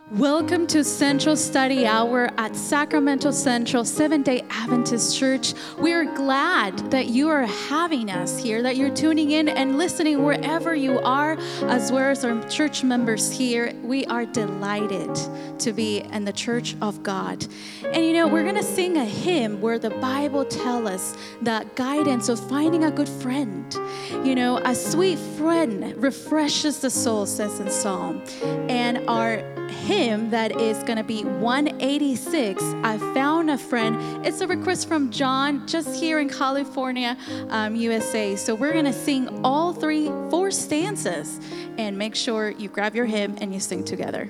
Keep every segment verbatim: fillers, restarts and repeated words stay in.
Welcome to Central Study Hour at Sacramento Central Seventh-day Adventist Church. We are glad that you are having us here, that you're tuning in and listening wherever you are, as well as our church members here. We are delighted to be in the Church of God. And you know, we're going to sing a hymn where the Bible tells us the guidance of finding a good friend. You know, a sweet friend refreshes the soul, says in Psalm. And our hymn that is going to be one eighty-six, I Found a Friend. It's a request from John just here in California, um, U S A. So we're going to sing all three, four stanzas, and make sure you grab your hymn and you sing together.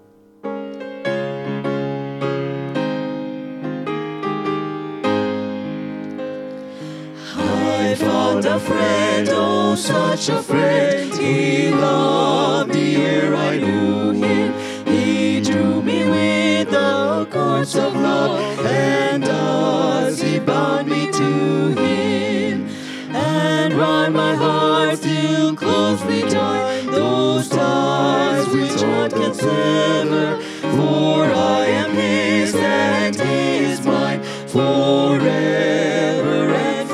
I found a friend, oh such a friend. He loved me ere I knew him. He drew me with the cords of love, and as he bound me to him, and round my heart still closely tied those ties which heart can sever. For I am his and he is mine forever and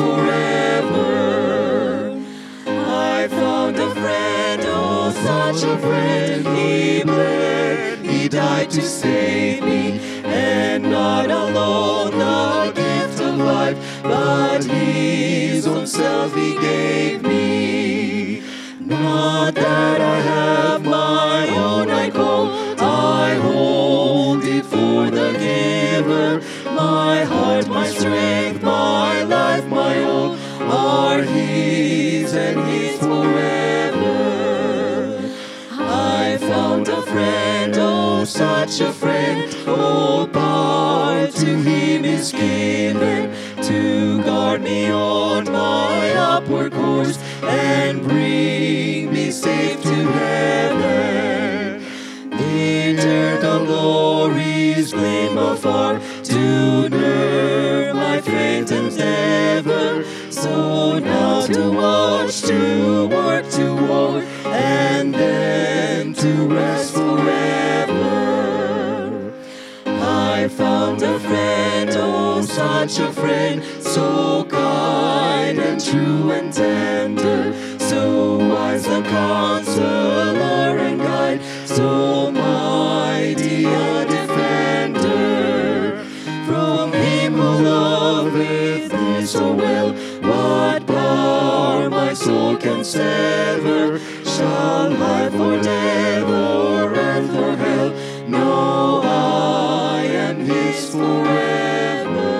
forever. I found a friend, oh such a friend. He bled, he died to save me, and not alone the gift of life, but his own self he gave me. Not that I have my own, I call, I hold it for the giver. My heart, my strength, my life, my all are his and his forever. I found a friend, oh such a friend. Oh, power to him is given to guard me on my upward course and bring me safe to heaven. The eternal glories gleam afar to nerve my faint endeavor. So now to watch, to work, to war, and then to rest forever. I found a friend, oh such a friend, so kind and true and tender, so wise a counselor and guide, so mighty a defender. From him who loveth me so well, what power my soul can sever? Shall life or death or earth or hell know I am his forever?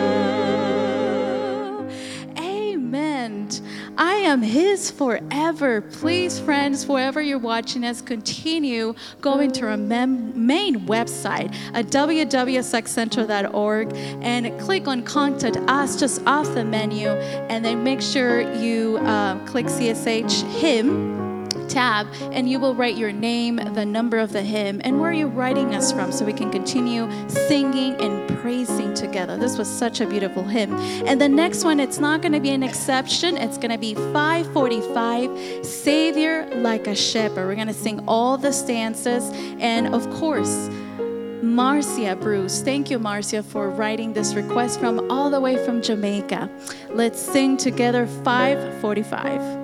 Amen. I am his forever. Please, friends, wherever you're watching us, continue going to our mem- main website at w w w dot sac central dot org and click on Contact Us just off the menu, and then make sure you uh, click C S H hymn tab, and you will write your name, the number of the hymn, and where you're writing us from, so we can continue singing and praising together. This was such a beautiful hymn. And the next one, it's not going to be an exception. It's going to be five forty-five, Savior Like a Shepherd. We're going to sing all the stanzas, and of course, Marcia Bruce. Thank you, Marcia, for writing this request from all the way from Jamaica. Let's sing together five forty-five.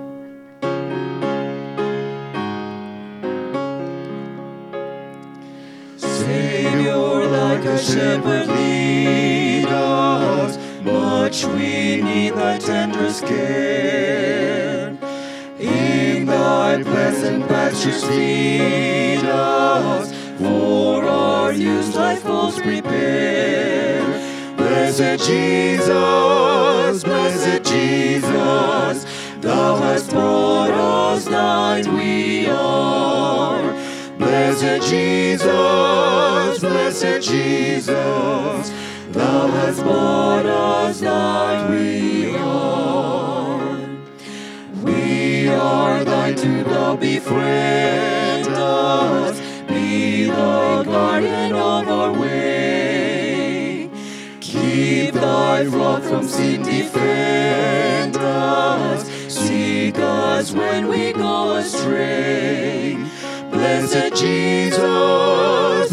Savior, like a shepherd, lead us, much we need thy tenderest care. In thy pleasant pastures feed us, for our use thy folds prepare. Blessed Jesus, blessed Jesus, thou hast brought us thine we are. Blessed Jesus, blessed Jesus, thou hast brought us thine we are. We are thine to thou befriend us, be the guardian of our way. Keep thy flock from sin, defend us, seek us when we go astray. Blessed Jesus,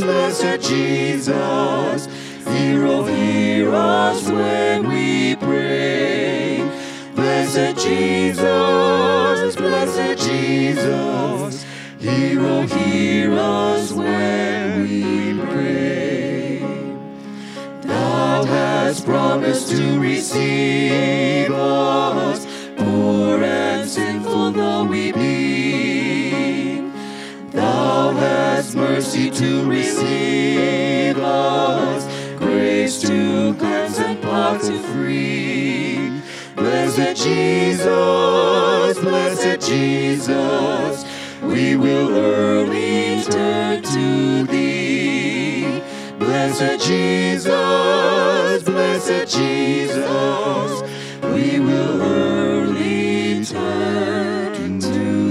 blessed Jesus, hear, oh, hear us when we pray. Blessed Jesus, blessed Jesus, hear, oh, hear us when we pray. Thou hast promised to receive us, poor and sinful though we be. Thou hast mercy to receive us, grace to cleanse and power to free. Blessed Jesus, blessed Jesus, we will early turn to thee. Blessed Jesus, blessed Jesus, we will early turn to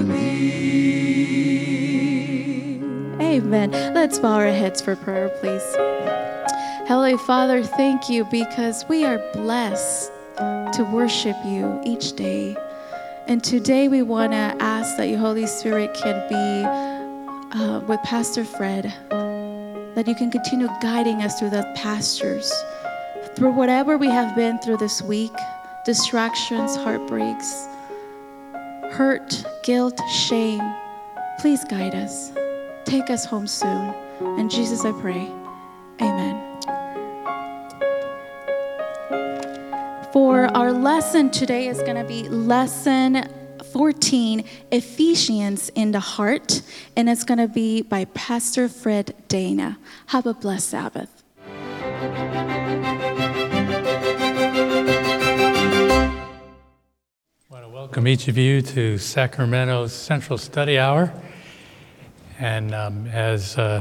thee. Amen. Let's bow our heads for prayer, please. Heavenly Father, thank you because we are blessed to worship you each day. And today we want to ask that your Holy Spirit can be uh, with Pastor Fred, that you can continue guiding us through the pastures, through whatever we have been through this week, distractions, heartbreaks, hurt, guilt, shame. Please guide us. Take us home soon. In Jesus I pray. Amen. For our lesson today is going to be lesson fourteen, Ephesians in the Heart, and it's going to be by Pastor Fred Dana. Have a blessed Sabbath. I want to welcome each of you to Sacramento's Central Study Hour. And um, as uh,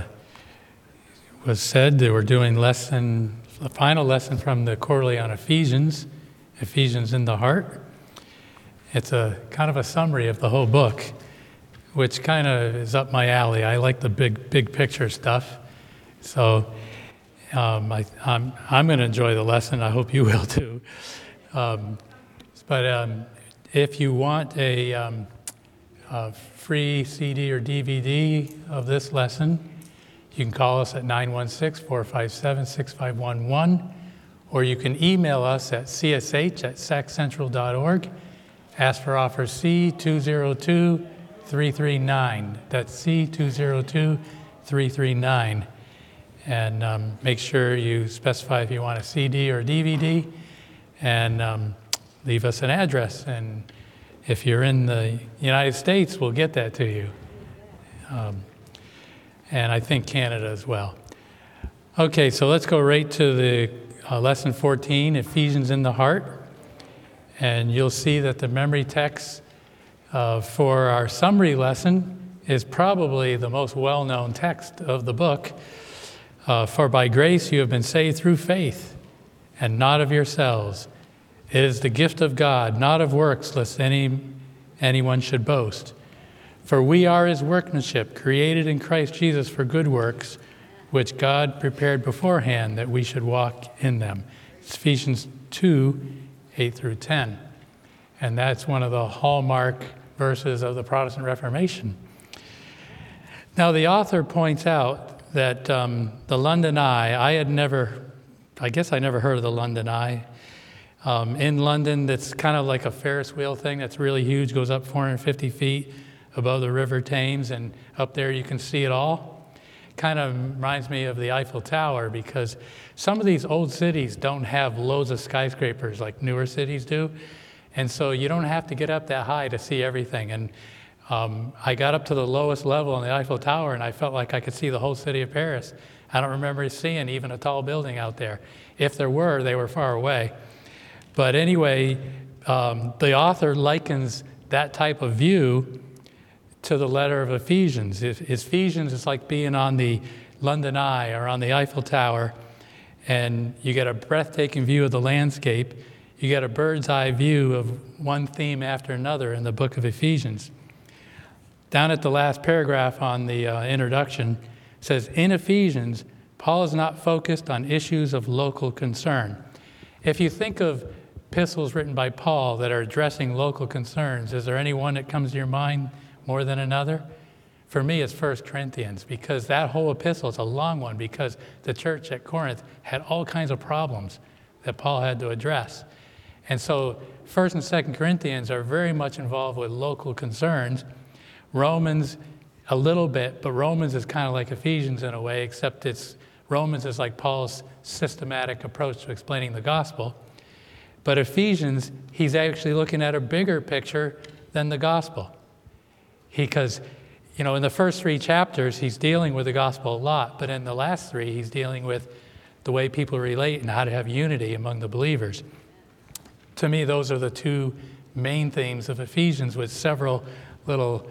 was said, we're doing lesson, the final lesson from the quarterly on Ephesians, Ephesians in the Heart. It's a kind of a summary of the whole book, which kind of is up my alley. I like the big, big picture stuff. So um, I, I'm, I'm going to enjoy the lesson. I hope you will too. Um, but um, if you want a, um, a free C D or D V D of this lesson, you can call us at nine one six, four five seven, six five one one, or you can email us at c s h at sac central dot org. Ask for offer C two zero two, three three nine. That's C two zero two, three three nine. And um, make sure you specify if you want a C D or D V D, and um, leave us an address. And if you're in the United States, we'll get that to you. Um, and I think Canada as well. Okay, so let's go right to the uh, lesson fourteen, Ephesians in the Heart. And you'll see that the memory text uh, for our summary lesson is probably the most well-known text of the book. Uh, For by grace you have been saved through faith, and not of yourselves. It is the gift of God, not of works, lest any anyone should boast. For we are his workmanship, created in Christ Jesus for good works, which God prepared beforehand that we should walk in them. It's Ephesians two, eight through ten. And that's one of the hallmark verses of the Protestant Reformation. Now, the author points out that um, the London Eye, I had never, I guess I never heard of the London Eye. Um, in London, that's kind of like a Ferris wheel thing that's really huge, goes up four hundred fifty feet above the River Thames, and up there you can see it all. Kind of reminds me of the Eiffel Tower, because some of these old cities don't have loads of skyscrapers like newer cities do. And so you don't have to get up that high to see everything. And um, I got up to the lowest level in the Eiffel Tower, and I felt like I could see the whole city of Paris. I don't remember seeing even a tall building out there. If there were, they were far away. But anyway, um, the author likens that type of view to the letter of Ephesians. Ephesians is like being on the London Eye or on the Eiffel Tower, and you get a breathtaking view of the landscape. You get a bird's eye view of one theme after another in the book of Ephesians. Down at the last paragraph on the uh, introduction, it says, in Ephesians, Paul is not focused on issues of local concern. If you think of epistles written by Paul that are addressing local concerns, is there any one that comes to your mind more than another? for me, it's First Corinthians, because that whole epistle is a long one, because the church at Corinth had all kinds of problems that Paul had to address. And so First and Second Corinthians are very much involved with local concerns. Romans, a little bit, but Romans is kind of like Ephesians in a way, except it's Romans is like Paul's systematic approach to explaining the gospel. But Ephesians, he's actually looking at a bigger picture than the gospel. Because, you know, in the first three chapters, he's dealing with the gospel a lot, but in the last three, he's dealing with the way people relate and how to have unity among the believers. To me, those are the two main themes of Ephesians, with several little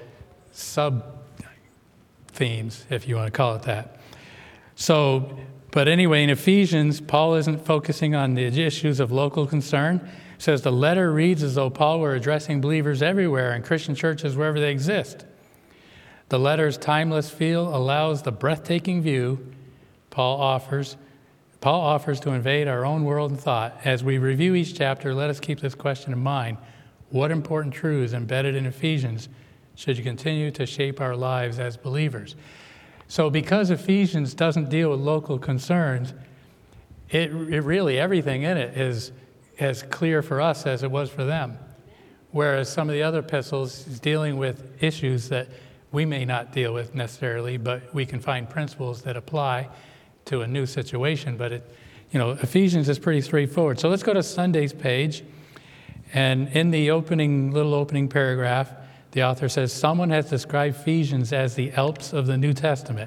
sub-themes, if you want to call it that. So, but anyway, in Ephesians, Paul isn't focusing on the issues of local concern. It says the letter reads as though Paul were addressing believers everywhere in Christian churches wherever they exist. The letter's timeless feel allows the breathtaking view Paul offers Paul offers to invade our own world and thought. As we review each chapter, let us keep this question in mind. What important truths embedded in Ephesians should continue to shape our lives as believers? So because Ephesians doesn't deal with local concerns, it, it really, everything in it is as clear for us as it was for them. Whereas some of the other epistles is dealing with issues that we may not deal with necessarily, but we can find principles that apply to a new situation. But it, you know, Ephesians is pretty straightforward. So let's go to Sunday's page. And in the opening, little opening paragraph, the author says, someone has described Ephesians as the Alps of the New Testament.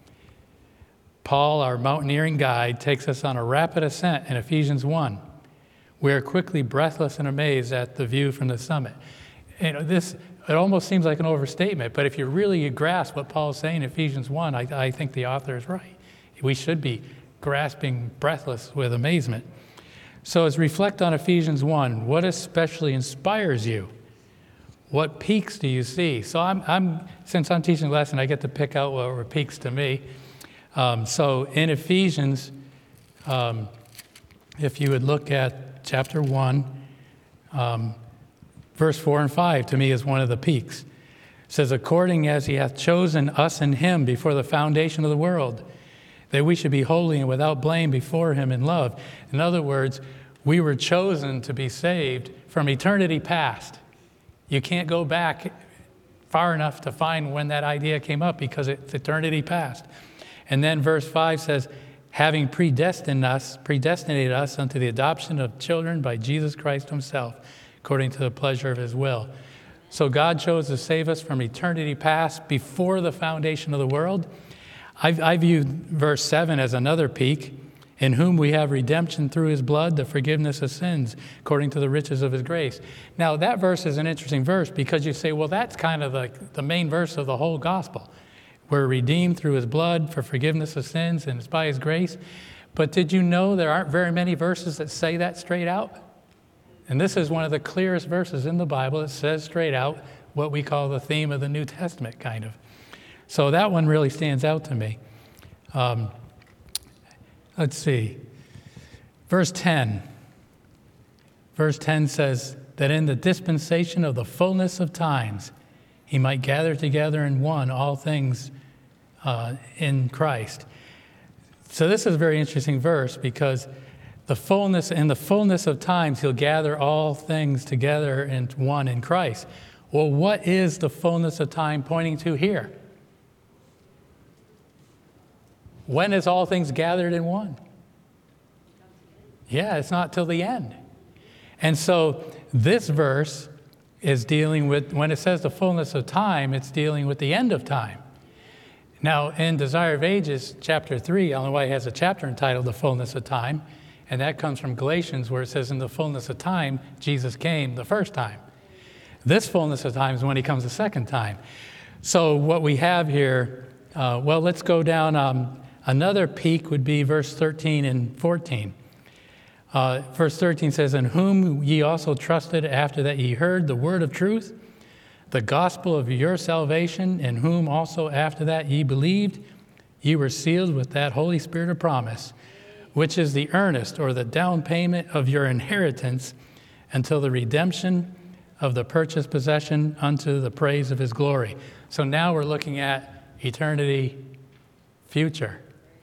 Paul, our mountaineering guide, takes us on a rapid ascent in Ephesians one. We are quickly breathless and amazed at the view from the summit. You know, this, it almost seems like an overstatement, but if you really grasp what Paul is saying in Ephesians one, I, I think the author is right. We should be grasping breathless with amazement. So as reflect on Ephesians one, what especially inspires you? What peaks do you see? So I'm, I'm since I'm teaching the lesson, I get to pick out what were peaks to me. Um, so in Ephesians, um, if you would look at chapter one, um, verse four and five, to me is one of the peaks. It says, according as he hath chosen us in him before the foundation of the world, that we should be holy and without blame before him in love. In other words, we were chosen to be saved from eternity past. You can't go back far enough to find when that idea came up because it's eternity past. And then verse five says, having predestined us, predestinated us unto the adoption of children by Jesus Christ himself, according to the pleasure of his will. So God chose to save us from eternity past before the foundation of the world. I, I view verse seven as another peak, in whom we have redemption through his blood, the forgiveness of sins, according to the riches of his grace. Now, that verse is an interesting verse because you say, well, that's kind of the, the main verse of the whole gospel. We're redeemed through his blood for forgiveness of sins, and it's by his grace. But did you know there aren't very many verses that say that straight out? And this is one of the clearest verses in the Bible that says straight out what we call the theme of the New Testament, kind of. So that one really stands out to me. Um, let's see. Verse ten. Verse ten says that in the dispensation of the fullness of times, he might gather together in one all things uh, in Christ. So this is a very interesting verse because the fullness, in the fullness of times, he'll gather all things together in one in Christ. Well, what is the fullness of time pointing to here? When is all things gathered in one? Yeah, it's not till the end. And so this verse is dealing with, when it says the fullness of time, it's dealing with the end of time. Now, in Desire of Ages, chapter three, Ellen White has a chapter entitled The Fullness of Time, and that comes from Galatians, where it says, in the fullness of time, Jesus came the first time. This fullness of time is when he comes the second time. So what we have here, uh, well, let's go down. Um, another peak would be verse thirteen and fourteen. Uh, verse thirteen says, in whom ye also trusted after that ye heard the word of truth, the gospel of your salvation, in whom also after that ye believed, ye were sealed with that Holy Spirit of promise, which is the earnest or the down payment of your inheritance until the redemption of the purchased possession unto the praise of his glory. So now we're looking at eternity future.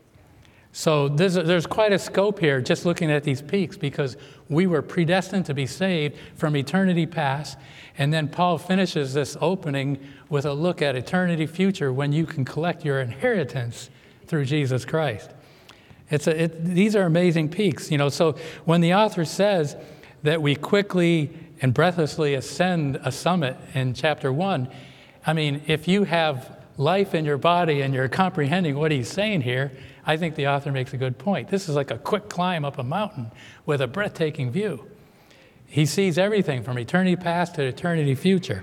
So there's, there's quite a scope here just looking at these peaks, because we were predestined to be saved from eternity past. And then Paul finishes this opening with a look at eternity future, when you can collect your inheritance through Jesus Christ. It's a, it, these are amazing peaks. You know, so when the author says that we quickly and breathlessly ascend a summit in chapter one, I mean, if you have life in your body and you're comprehending what he's saying here, I think the author makes a good point. This is like a quick climb up a mountain with a breathtaking view. He sees everything from eternity past to eternity future.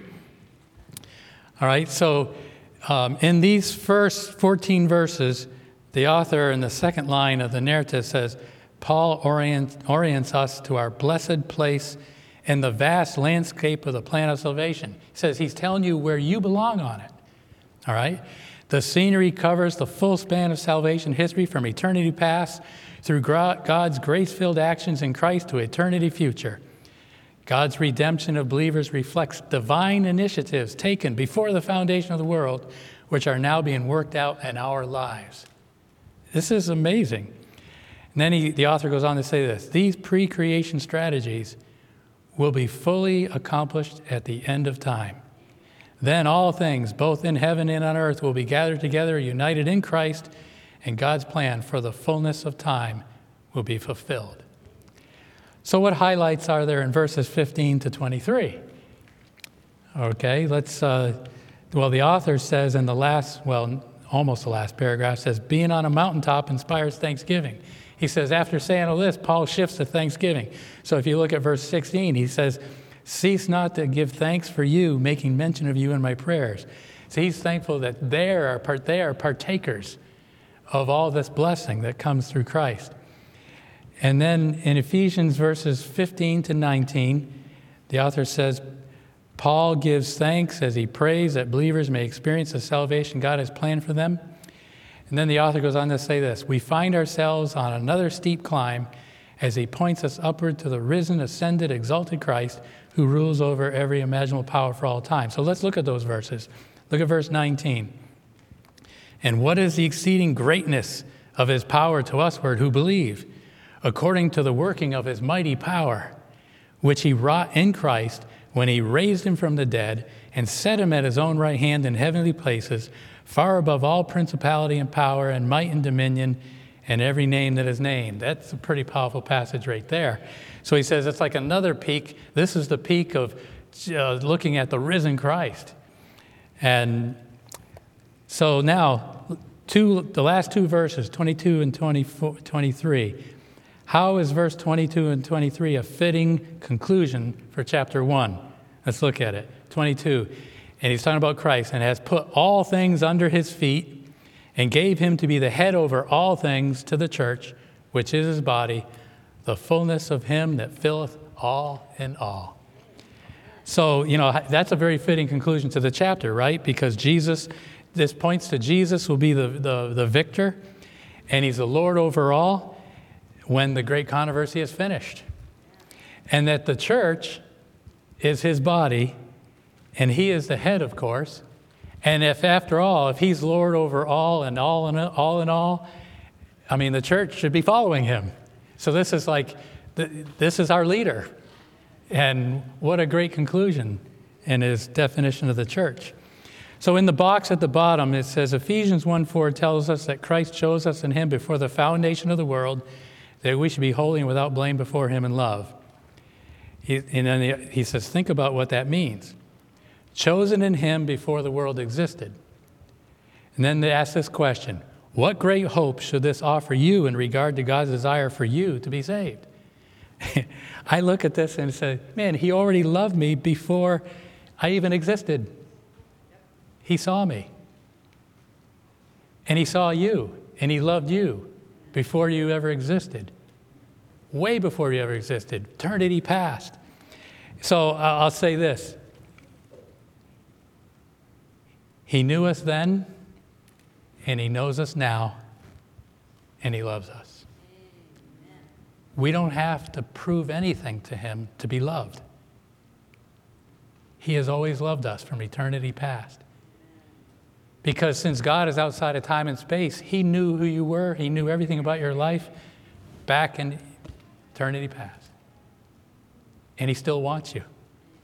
All right, so um, in these first fourteen verses, the author in the second line of the narrative says, Paul orient, orients us to our blessed place in the vast landscape of the plan of salvation. He says he's telling you where you belong on it. All right? The scenery covers the full span of salvation history from eternity past through God's grace-filled actions in Christ to eternity future. God's redemption of believers reflects divine initiatives taken before the foundation of the world, which are now being worked out in our lives. This is amazing. And then he, the author goes on to say this: these pre-creation strategies will be fully accomplished at the end of time. Then all things, both in heaven and on earth, will be gathered together, united in Christ, and God's plan for the fullness of time will be fulfilled. So what highlights are there in verses fifteen to twenty-three? Okay, let's, uh, well, the author says in the last, well, almost the last paragraph, says, being on a mountaintop inspires thanksgiving. He says, after saying all this, Paul shifts to thanksgiving. So if you look at verse sixteen, he says, cease not to give thanks for you, making mention of you in my prayers. So he's thankful that they are, part, they are partakers of all this blessing that comes through Christ. And then in Ephesians verses fifteen to nineteen, the author says, Paul gives thanks as he prays that believers may experience the salvation God has planned for them. And then the author goes on to say this: we find ourselves on another steep climb as he points us upward to the risen, ascended, exalted Christ, who rules over every imaginable power for all time. So let's look at those verses. Look at verse nineteen. And what is the exceeding greatness of his power to usward who believe, according to the working of his mighty power, which he wrought in Christ when he raised him from the dead and set him at his own right hand in heavenly places, far above all principality and power and might and dominion and every name that is named. That's a pretty powerful passage right there. So he says it's like another peak. This is the peak of uh, looking at the risen Christ. And so now, two, the last two verses, twenty-two and twenty-four, twenty-three. How is verse twenty-two and twenty-three a fitting conclusion for chapter one? Let's look at it. twenty-two. And he's talking about Christ, and has put all things under his feet, and gave him to be the head over all things to the church, which is his body, the fullness of him that filleth all in all. So, you know, that's a very fitting conclusion to the chapter, right? Because Jesus, this points to Jesus will be the, the, the victor, and he's the Lord over all when the great controversy is finished. And that the church is his body, and he is the head, of course. And if, after all, if he's Lord over all and all in all, in all, I mean, the church should be following him. So this is like, this is our leader. And what a great conclusion in his definition of the church. So in the box at the bottom, it says, Ephesians one four tells us that Christ chose us in him before the foundation of the world, that we should be holy and without blame before him in love. He, and then he says, think about what that means. Chosen in him before the world existed. And then they ask this question: what great hope should this offer you in regard to God's desire for you to be saved? I look at this and say, man, he already loved me before I even existed. He saw me. And he saw you. And he loved you before you ever existed. Way before you ever existed. Eternity past. So uh, I'll say this. He knew us then, and he knows us now, and he loves us. We don't have to prove anything to him to be loved. He has always loved us from eternity past. Because since God is outside of time and space, he knew who you were. He knew everything about your life back in eternity past. And he still wants you.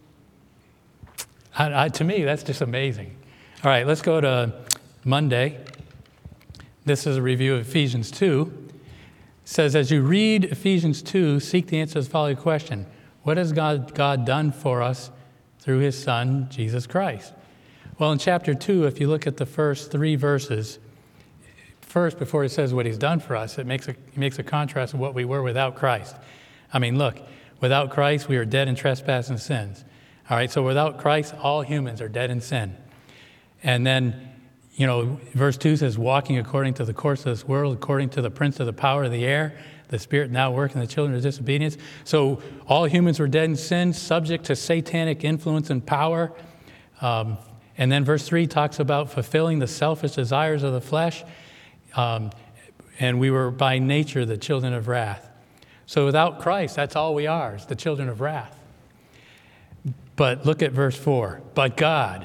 I, I, to me, that's just amazing. All right, let's go to Monday. This is a review of Ephesians two. It says, as you read Ephesians two, seek the answer to the following question. What has God, God done for us through his Son, Jesus Christ? Well, in chapter two, if you look at the first three verses, first, before it says what he's done for us, it makes a, it makes a contrast of what we were without Christ. I mean, look, without Christ, we are dead in trespass and sins. All right, so without Christ, all humans are dead in sin. And then, you know, verse two says, walking according to the course of this world, according to the prince of the power of the air, the spirit now working the children of disobedience. So all humans were dead in sin, subject to satanic influence and power. Um, and then verse three talks about fulfilling the selfish desires of the flesh. Um, and we were by nature the children of wrath. So without Christ, that's all we are, is the children of wrath. But look at verse four. But God,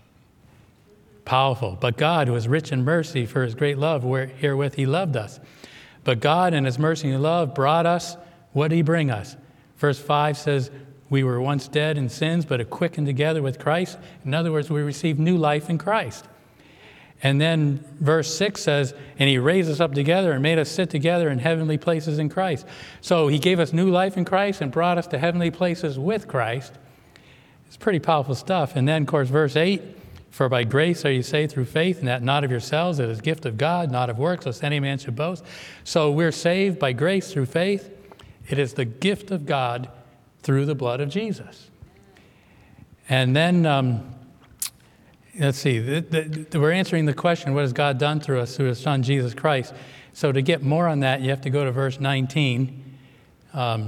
powerful, but God, who is rich in mercy for his great love, wherewith he loved us. But God, in his mercy and love, brought us, what did he bring us? Verse five says, we were once dead in sins, but are quickened together with Christ. In other words, we received new life in Christ. And then verse six says, and he raised us up together and made us sit together in heavenly places in Christ. So he gave us new life in Christ and brought us to heavenly places with Christ. It's pretty powerful stuff. And then, of course, verse eight, for by grace are you saved through faith, and that not of yourselves, it is a gift of God, not of works, lest any man should boast. So we're saved by grace through faith. It is the gift of God through the blood of Jesus. And then, um, let's see, the, the, we're answering the question, what has God done through us through his Son, Jesus Christ? So to get more on that, you have to go to verse nineteen. Um,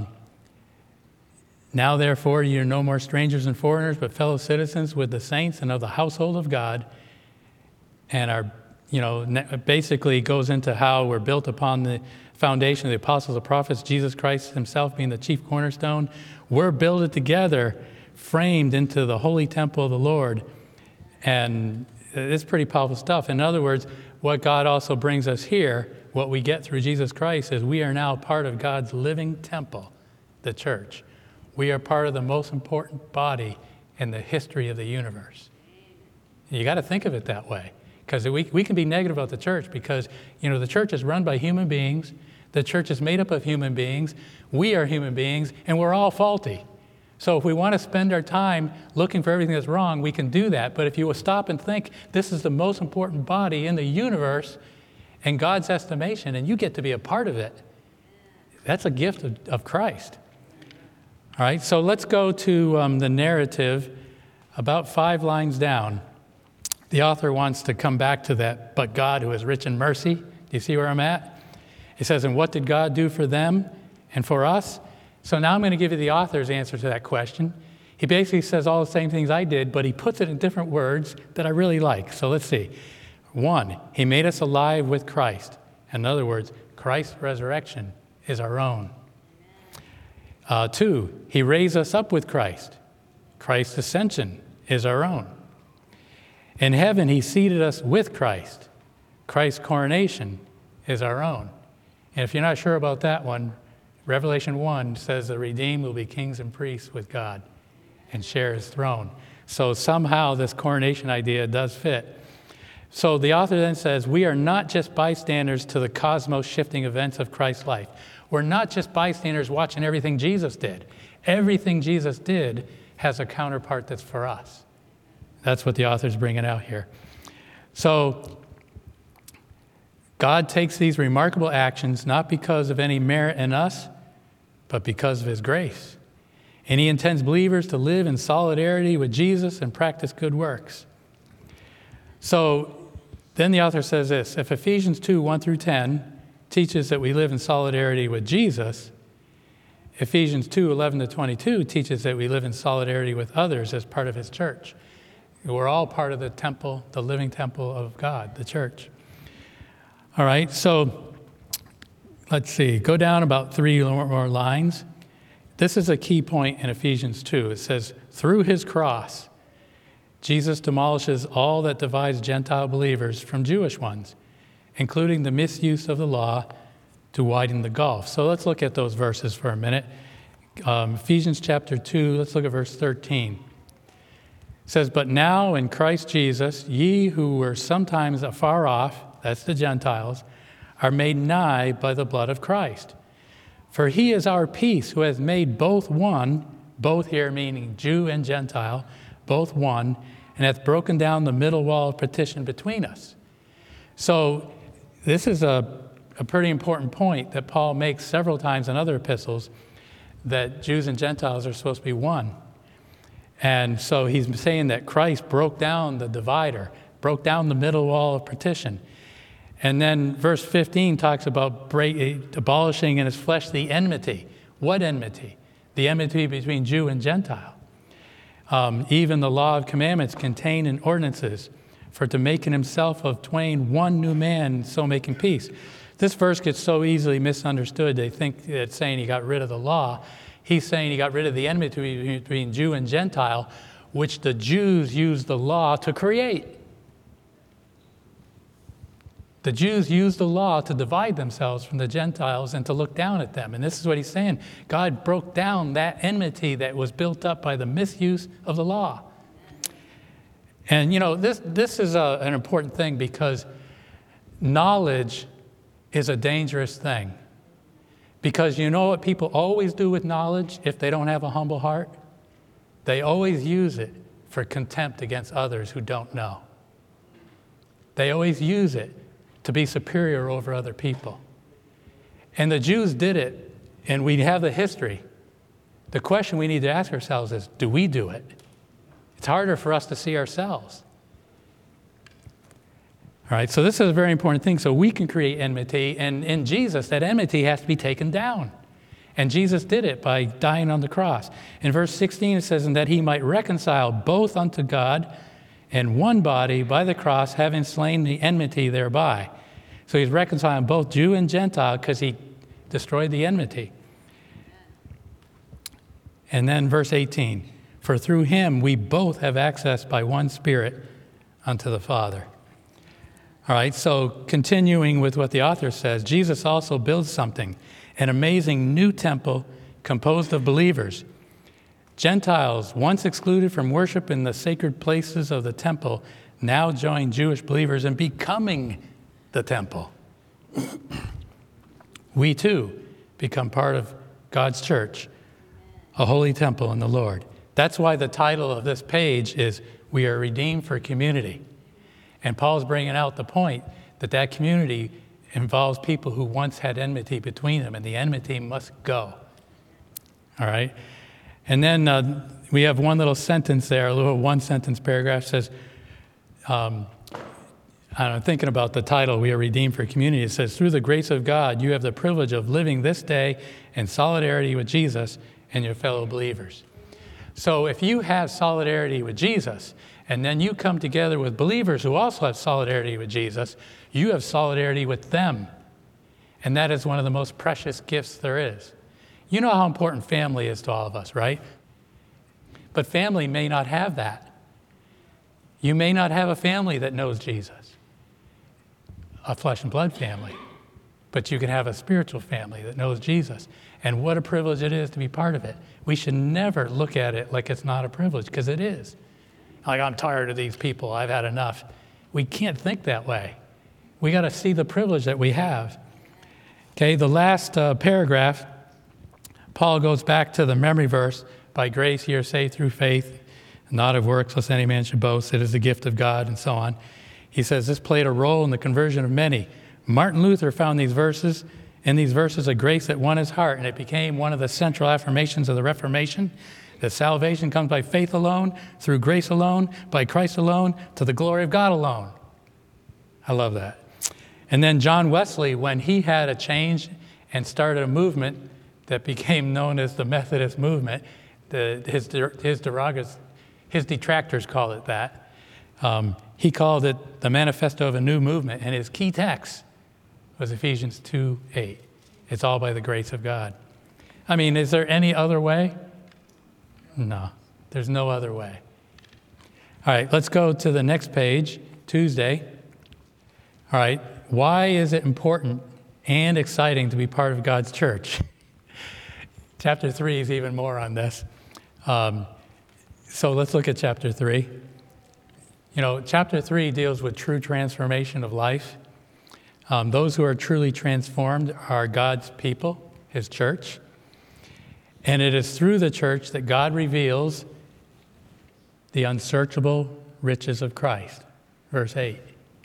Now, therefore, you are no more strangers and foreigners, but fellow citizens with the saints and of the household of God. And our, you know, basically goes into how we're built upon the foundation of the apostles and prophets, Jesus Christ himself being the chief cornerstone. We're builded together, framed into the holy temple of the Lord. And it's pretty powerful stuff. In other words, what God also brings us here, what we get through Jesus Christ, is we are now part of God's living temple, the church. We are part of the most important body in the history of the universe. You got to think of it that way, because we, we can be negative about the church because, you know, the church is run by human beings. The church is made up of human beings. We are human beings, and we're all faulty. So if we want to spend our time looking for everything that's wrong, we can do that. But if you will stop and think, this is the most important body in the universe in God's estimation, and you get to be a part of it, that's a gift of, of Christ. All right, so let's go to um, the narrative. About five lines down, the author wants to come back to that, but God who is rich in mercy. Do you see where I'm at? It says, and what did God do for them and for us? So now I'm going to give you the author's answer to that question. He basically says all the same things I did, but he puts it in different words that I really like. So let's see. One, he made us alive with Christ. In other words, Christ's resurrection is our own. Uh, two, he raised us up with Christ. Christ's ascension is our own. In heaven, he seated us with Christ. Christ's coronation is our own. And if you're not sure about that one, Revelation one says the redeemed will be kings and priests with God and share his throne. So somehow this coronation idea does fit. So the author then says, we are not just bystanders to the cosmos shifting events of Christ's life. We're not just bystanders watching everything Jesus did. Everything Jesus did has a counterpart that's for us. That's what the author's bringing out here. So God takes these remarkable actions not because of any merit in us, but because of his grace. And he intends believers to live in solidarity with Jesus and practice good works. So then the author says this, if Ephesians two, one through ten teaches that we live in solidarity with Jesus, Ephesians two, eleven to twenty-two teaches that we live in solidarity with others as part of his church. We're all part of the temple, the living temple of God, the church. All right, so let's see, go down about three more lines. This is a key point in Ephesians two. It says, through his cross, Jesus demolishes all that divides Gentile believers from Jewish ones, including the misuse of the law to widen the gulf. So let's look at those verses for a minute. Um, Ephesians chapter two, let's look at verse thirteen. It says, "But now in Christ Jesus, ye who were sometimes afar off," that's the Gentiles, "are made nigh by the blood of Christ. For he is our peace, who has made both one," both here meaning Jew and Gentile, both one, "and hath broken down the middle wall of partition between us." So this is a, a pretty important point that Paul makes several times in other epistles, that Jews and Gentiles are supposed to be one. And so he's saying that Christ broke down the divider, broke down the middle wall of partition. And then verse fifteen talks about break, abolishing in his flesh the enmity. What enmity? The enmity between Jew and Gentile. Um, even the law of commandments contained in ordinances, for to make in himself of twain one new man, so making peace. This verse gets so easily misunderstood. They think it's saying he got rid of the law. He's saying he got rid of the enmity between Jew and Gentile, which the Jews used the law to create. The Jews used the law to divide themselves from the Gentiles and to look down at them. And this is what he's saying. God broke down that enmity that was built up by the misuse of the law. And, you know, this, this is a, an important thing, because knowledge is a dangerous thing. Because you know what people always do with knowledge if they don't have a humble heart? They always use it for contempt against others who don't know. They always use it to be superior over other people. And the Jews did it, and we have the history. The question we need to ask ourselves is, do we do it? It's harder for us to see ourselves. All right, so this is a very important thing. So we can create enmity, and in Jesus, that enmity has to be taken down. And Jesus did it by dying on the cross. In verse sixteen, it says, "And that he might reconcile both unto God in one body by the cross, having slain the enmity thereby." So he's reconciling both Jew and Gentile because he destroyed the enmity. And then verse eighteen, "For through him we both have access by one Spirit unto the Father." All right, so continuing with what the author says, Jesus also builds something, an amazing new temple composed of believers. Gentiles, once excluded from worship in the sacred places of the temple, now join Jewish believers in becoming the temple. We too become part of God's church, a holy temple in the Lord. That's why the title of this page is "We Are Redeemed for Community." And Paul's bringing out the point that that community involves people who once had enmity between them, and the enmity must go. All right? And then uh, we have one little sentence there, a little one-sentence paragraph says, um, I'm thinking about the title, "We Are Redeemed for Community." It says, "Through the grace of God, you have the privilege of living this day in solidarity with Jesus and your fellow believers." So if you have solidarity with Jesus, and then you come together with believers who also have solidarity with Jesus, you have solidarity with them. And that is one of the most precious gifts there is. You know how important family is to all of us, right? But family may not have that. You may not have a family that knows Jesus, a flesh and blood family, but you can have a spiritual family that knows Jesus. And what a privilege it is to be part of it. We should never look at it like it's not a privilege, because it is. Like, I'm tired of these people, I've had enough. We can't think that way. We got to see the privilege that we have. Okay, the last uh, paragraph, Paul goes back to the memory verse, "By grace ye are saved through faith, not of works, lest any man should boast. It is the gift of God," and so on. He says this played a role in the conversion of many. Martin Luther found these verses, in these verses, a grace that won his heart, and it became one of the central affirmations of the Reformation, that salvation comes by faith alone, through grace alone, by Christ alone, to the glory of God alone. I love that. And then John Wesley, when he had a change and started a movement that became known as the Methodist movement, the, his, his, derogatory, his detractors call it that. Um, he called it the Manifesto of a New Movement, and his key text was Ephesians two eight. It's all by the grace of God. I mean, is there any other way? No, there's no other way. All right, let's go to the next page, Tuesday. All right, why is it important and exciting to be part of God's church? Chapter three is even more on this. Um, so let's look at chapter three. You know, chapter three deals with true transformation of life. Um, those who are truly transformed are God's people, his church. And it is through the church that God reveals the unsearchable riches of Christ. Verse eight.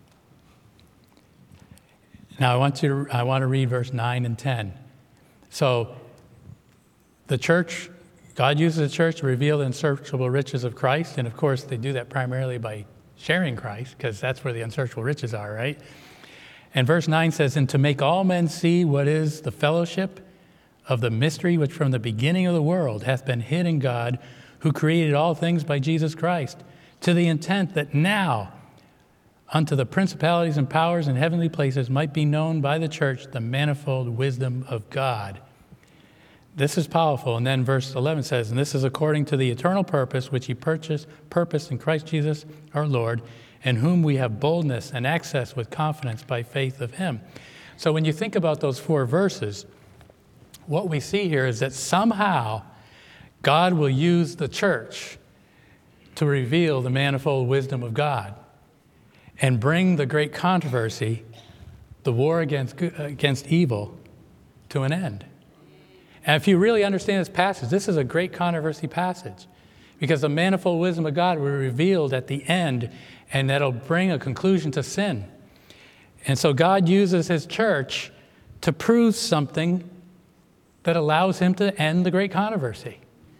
Now I want you to, I want to read verse nine and ten. So the church, God uses the church to reveal the unsearchable riches of Christ. And of course, they do that primarily by sharing Christ, because that's where the unsearchable riches are, right? And verse nine says, and to make all men see what is the fellowship of the mystery which from the beginning of the world hath been hid in God, who created all things by Jesus Christ, to the intent that now unto the principalities and powers in heavenly places might be known by the church the manifold wisdom of God. This is powerful. And then verse eleven says, and this is according to the eternal purpose which he purchased, purposed in Christ Jesus our Lord, in whom we have boldness and access with confidence by faith of him. So when you think about those four verses, what we see here is that somehow God will use the church to reveal the manifold wisdom of God and bring the great controversy, the war against, against evil, to an end. And if you really understand this passage, this is a great controversy passage, because the manifold wisdom of God will be revealed at the end, and that'll bring a conclusion to sin. And so God uses his church to prove something that allows him to end the great controversy.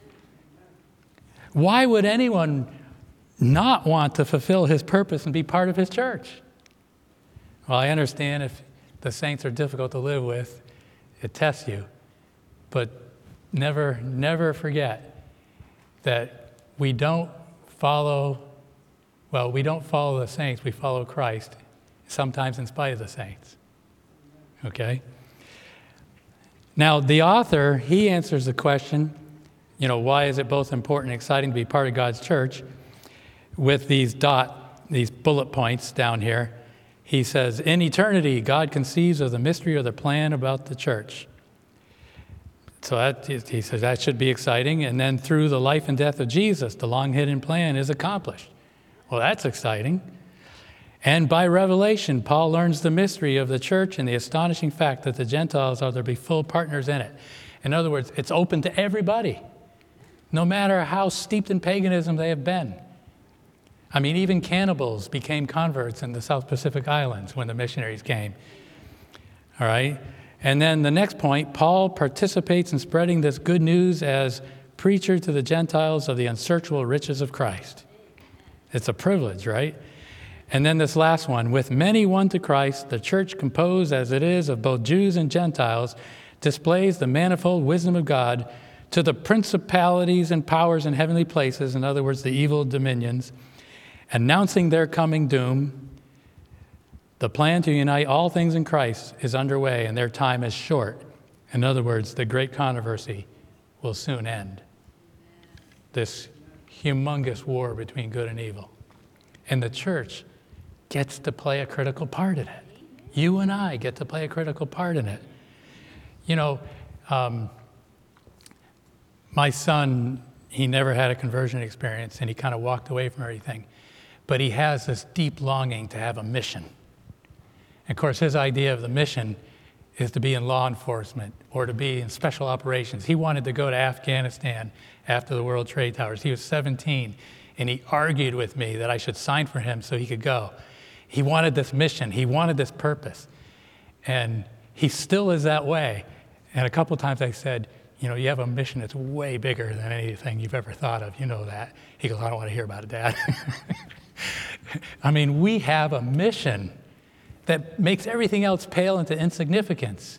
Why would anyone not want to fulfill his purpose and be part of his church? Well, I understand if the saints are difficult to live with, it tests you. But never, never forget that we don't follow, well, we don't follow the saints, we follow Christ, sometimes in spite of the saints. Okay? Now, the author, he answers the question, you know, why is it both important and exciting to be part of God's church? With these dot, these bullet points down here. He says, in eternity, God conceives of the mystery of the plan about the church. So that, he says that should be exciting. And then through the life and death of Jesus, the long hidden plan is accomplished. Well, that's exciting. And by revelation, Paul learns the mystery of the church and the astonishing fact that the Gentiles are to be full partners in it. In other words, it's open to everybody, no matter how steeped in paganism they have been. I mean, even cannibals became converts in the South Pacific Islands when the missionaries came. All right? And then the next point, Paul participates in spreading this good news as preacher to the Gentiles of the unsearchable riches of Christ. It's a privilege, right? And then this last one, with many won to Christ, the church, composed as it is of both Jews and Gentiles, displays the manifold wisdom of God to the principalities and powers in heavenly places, in other words, the evil dominions, announcing their coming doom. The plan to unite all things in Christ is underway, and their time is short. In other words, the great controversy will soon end. This humongous war between good and evil. And the church gets to play a critical part in it. You and I get to play a critical part in it. You know, um, my son, he never had a conversion experience, and he kind of walked away from everything. But he has this deep longing to have a mission. And of course, his idea of the mission is to be in law enforcement or to be in special operations. He wanted to go to Afghanistan after the World Trade Towers. He was seventeen, and he argued with me that I should sign for him so he could go. He wanted this mission. He wanted this purpose. And he still is that way. And a couple times I said, you know, you have a mission that's way bigger than anything you've ever thought of. You know that. He goes, I don't want to hear about it, Dad. I mean, we have a mission that makes everything else pale into insignificance.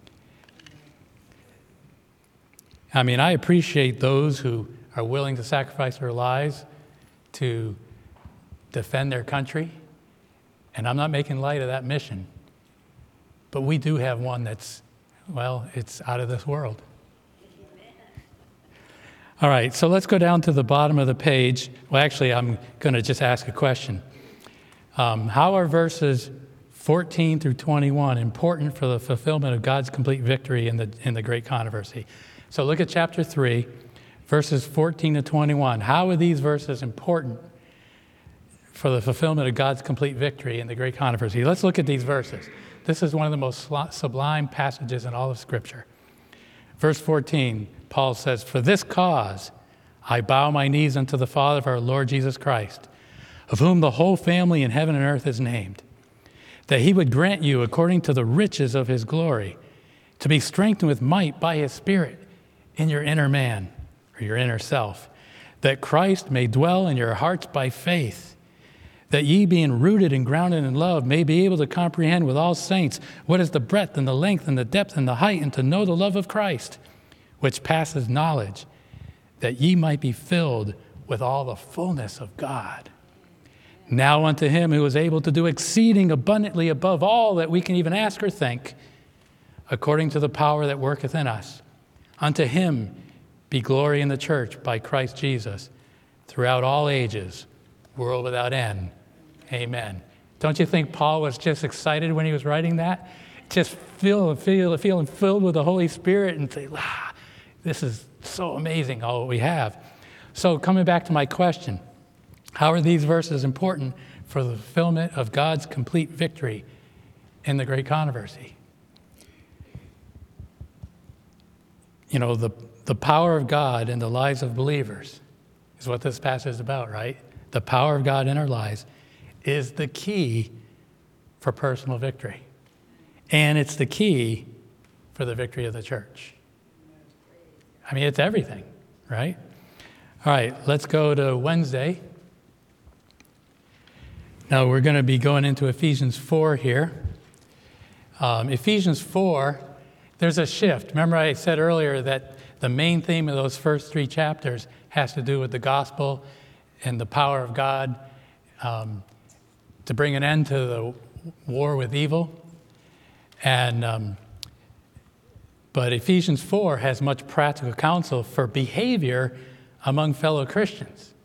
I mean, I appreciate those who are willing to sacrifice their lives to defend their country, and I'm not making light of that mission. But we do have one that's, well, it's out of this world. All right, so let's go down to the bottom of the page. Well, actually, I'm going to just ask a question. Um, how are verses fourteen through twenty-one important for the fulfillment of God's complete victory in the in the great controversy? So look at chapter three, verses fourteen to twenty-one. How are these verses important for the fulfillment of God's complete victory in the great controversy? Let's look at these verses. This is one of the most sublime passages in all of Scripture. Verse fourteen, Paul says, "For this cause I bow my knees unto the Father of our Lord Jesus Christ, of whom the whole family in heaven and earth is named, that he would grant you, according to the riches of his glory, to be strengthened with might by his Spirit in your inner man," or your inner self, "that Christ may dwell in your hearts by faith, that ye, being rooted and grounded in love, may be able to comprehend with all saints what is the breadth and the length and the depth and the height, and to know the love of Christ, which passes knowledge, that ye might be filled with all the fullness of God. Now unto him who is able to do exceeding abundantly above all that we can even ask or think, according to the power that worketh in us. Unto him be glory in the church by Christ Jesus, throughout all ages, world without end. Amen." Don't you think Paul was just excited when he was writing that? Just feel, feel, feeling filled with the Holy Spirit and say, ah, this is so amazing, all that we have. So coming back to my question, how are these verses important for the fulfillment of God's complete victory in the great controversy? You know, the, the power of God in the lives of believers is what this passage is about, right? The power of God in our lives is the key for personal victory. And it's the key for the victory of the church. I mean, it's everything, right? All right, let's go to Wednesday. Now, we're going to be going into Ephesians four here. Um, Ephesians four, there's a shift. Remember I said earlier that the main theme of those first three chapters has to do with the gospel and the power of God um, to bring an end to the war with evil. And um, but Ephesians four has much practical counsel for behavior among fellow Christians.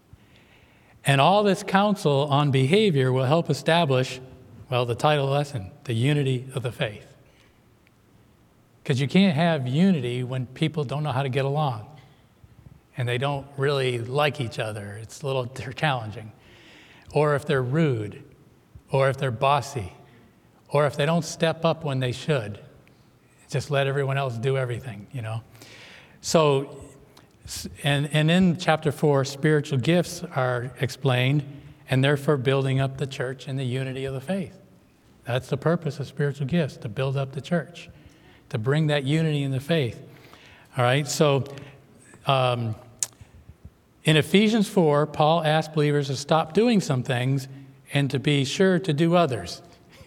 And all this counsel on behavior will help establish, well, the title of the lesson, the unity of the faith. Because you can't have unity when people don't know how to get along and they don't really like each other. It's a little challenging. Or if they're rude, or if they're bossy, or if they don't step up when they should. Just let everyone else do everything, you know. So, and, and in chapter four, spiritual gifts are explained, and they're for building up the church in the unity of the faith. That's the purpose of spiritual gifts, to build up the church, to bring that unity in the faith. All right, so um, in Ephesians four, Paul asked believers to stop doing some things and to be sure to do others.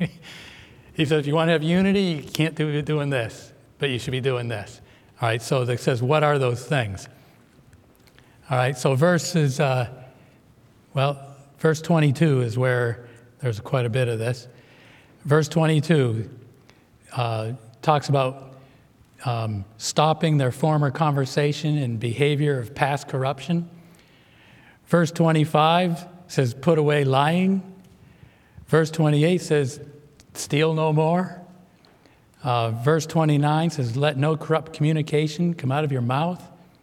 He says, if you want to have unity, you can't do doing this, but you should be doing this. All right, so it says, what are those things? All right, so verses, uh, well, verse twenty-two is where there's quite a bit of this. Verse twenty-two uh, talks about um, stopping their former conversation and behavior of past corruption. Verse twenty-five says, put away lying. Verse twenty-eight says, steal no more. Uh, verse twenty-nine says, let no corrupt communication come out of your mouth.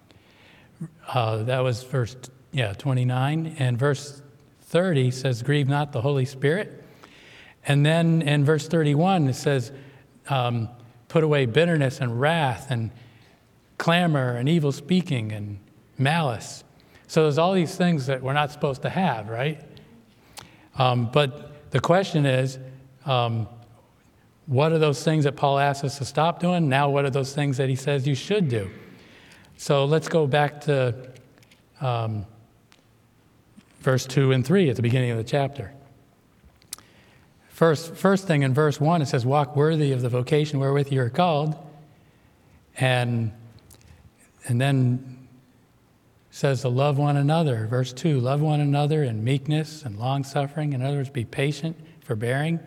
Uh, that was verse, yeah, twenty-nine. And verse thirty says, grieve not the Holy Spirit. And then in verse thirty-one, it says, um, put away bitterness and wrath and clamor and evil speaking and malice. So there's all these things that we're not supposed to have, right? Um, but the question is, um, what are those things that Paul asks us to stop doing? Now, what are those things that he says you should do? So let's go back to um, verse two and three at the beginning of the chapter. First, first thing in verse one, it says, walk worthy of the vocation wherewith you are called. And, and then says to love one another. Verse two, love one another in meekness and long-suffering. In other words, be patient, forbearing.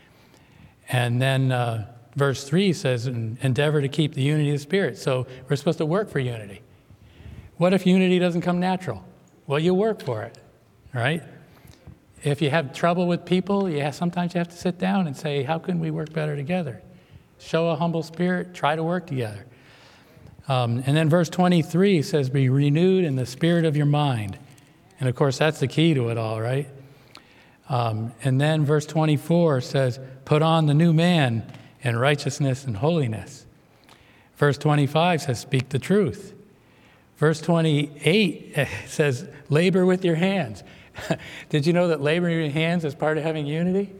And then uh, verse three says, endeavor to keep the unity of the Spirit. So we're supposed to work for unity. what if unity doesn't come natural? Well, you work for it, right? If you have trouble with people, yeah, sometimes you have to sit down and say, how can we work better together? Show a humble spirit, try to work together. Um, and then verse twenty-three says, be renewed in the spirit of your mind. And of course, that's the key to it all, right? Um, and then verse twenty-four says, put on the new man in righteousness and holiness. Verse twenty-five says, speak the truth. Verse twenty-eight says, labor with your hands. Did you know that laboring with your hands is part of having unity?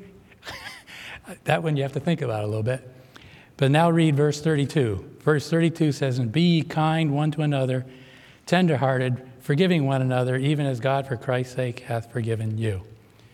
That one you have to think about a little bit. But now read verse thirty-two. Verse thirty-two says, and be ye kind one to another, tenderhearted, forgiving one another, even as God for Christ's sake hath forgiven you.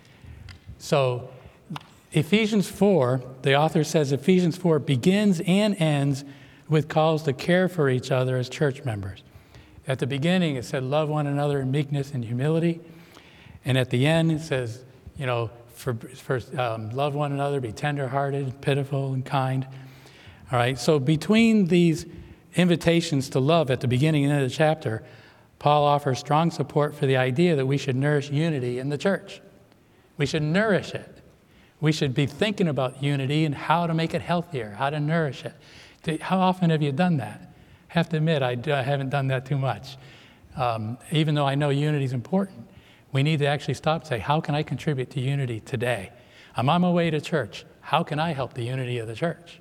So Ephesians four, the author says Ephesians four begins and ends with calls to care for each other as church members. At the beginning, it said, love one another in meekness and humility. And at the end, it says, you know, for, for um, love one another, be tenderhearted, pitiful, and kind. All right, so between these invitations to love at the beginning and end of the chapter, Paul offers strong support for the idea that we should nourish unity in the church. We should nourish it. We should be thinking about unity and how to make it healthier, how to nourish it. How often have you done that? I have to admit, I, do, I haven't done that too much. Um, even though I know unity is important, we need to actually stop and say, how can I contribute to unity today? I'm on my way to church. How can I help the unity of the church?